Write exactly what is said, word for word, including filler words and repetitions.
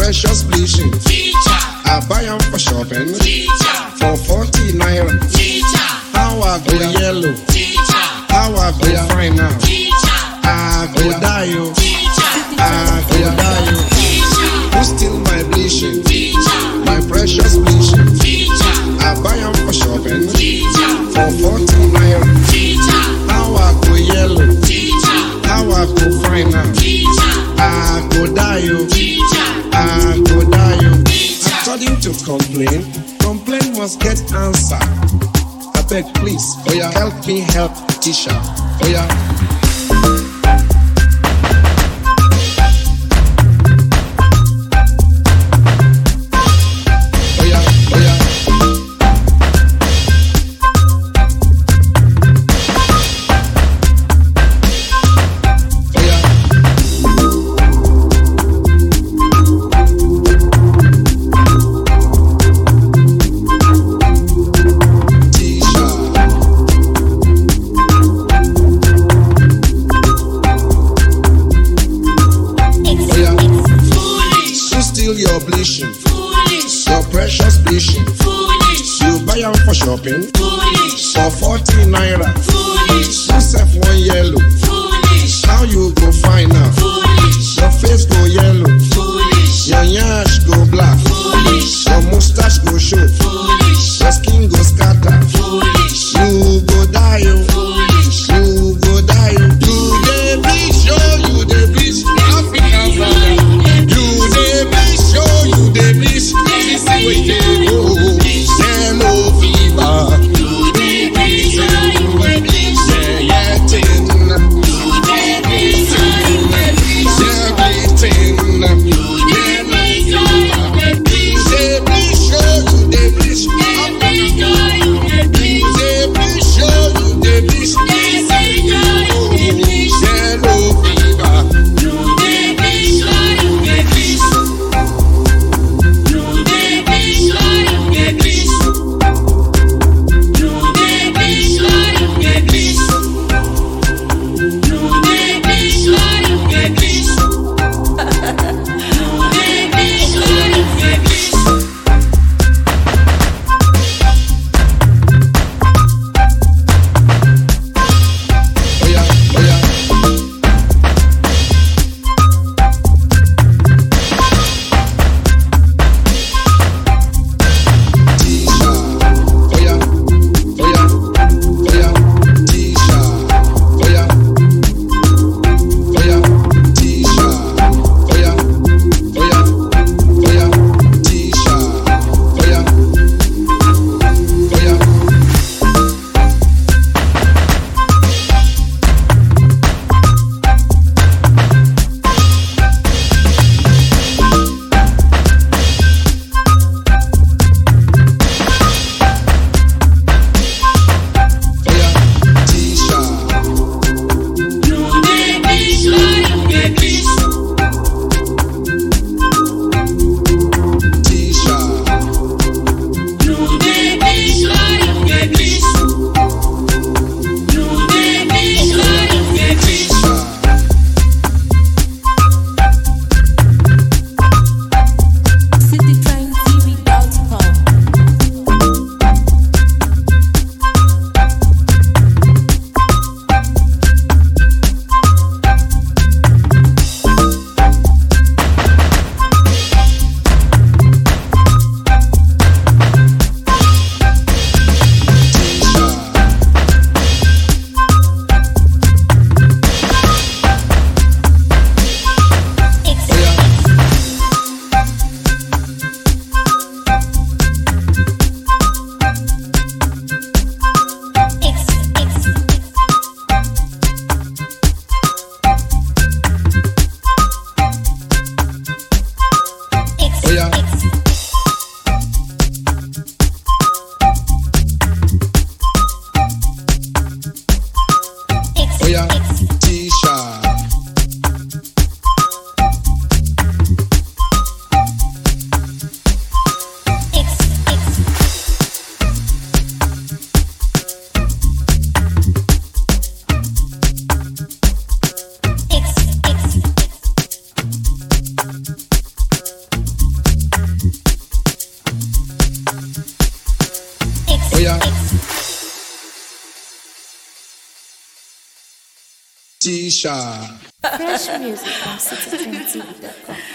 precious bleaching. Teacher, I buy them for shopping. teacher, For forty naira. teacher, How I go yellow. teacher, How I go fine now. teacher, I go die yo. teacher, I go die yo. teacher, Who steal my bleaching? teacher, My precious bleaching. teacher, I buy them for shopping. teacher, For forty naira. teacher, How I go yellow. teacher, How I go fine now. teacher, I go die yo. teacher, I go die yo. teacher. According to complaint, complaint must get answer. I beg please, oh yeah, help me help teacher. Oh yeah. Oh yeah, oh yeah. Oh yeah. Teacher. Oh yeah. Foolish, Who steal your bleaching? foolish, Your precious bleaching. foolish, You buy them for shopping. foolish, For forty naira. foolish, Yourself one yellow. foolish, How you go find out? foolish, Your face go yellow. foolish, Your nyash go black. foolish, Your mustache go show. foolish, Your skin go scatter. foolish, You go die yo. foolish, You go die yo. You dey bleach yo. You dey bleach. African brother. You dey bleach yo. You dey bleach. This is where you go. Yellow fever. you dey bleach, you dey bleach, Yeah, yeah, thing. T-shirt. Fresh music from citizen t v dot com.